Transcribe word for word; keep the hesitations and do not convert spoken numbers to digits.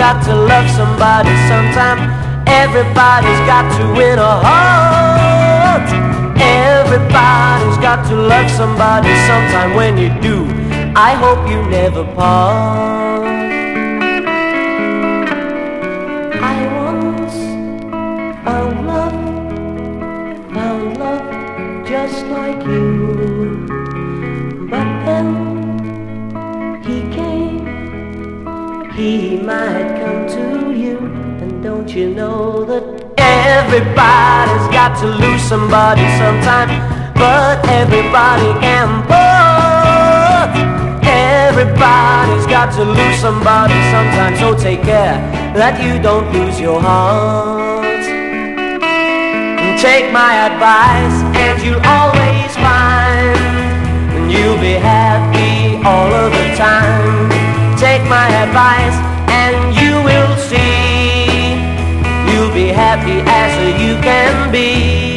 got to love somebody sometime. Everybody's got to win a heart. Everybody's got to love somebody sometime. When you do, I hope you never part. I once found love, found love just like you. But then he came, he might come to you. And don't you know that everybody's got to lose somebody sometime. But everybody can part. Everybody's got to lose somebody sometime. So take care that you don't lose your heart. And take my advice and you'll always find, and you'll be happy all of the time. Take my advice and you will see, you'll be happy as you can be.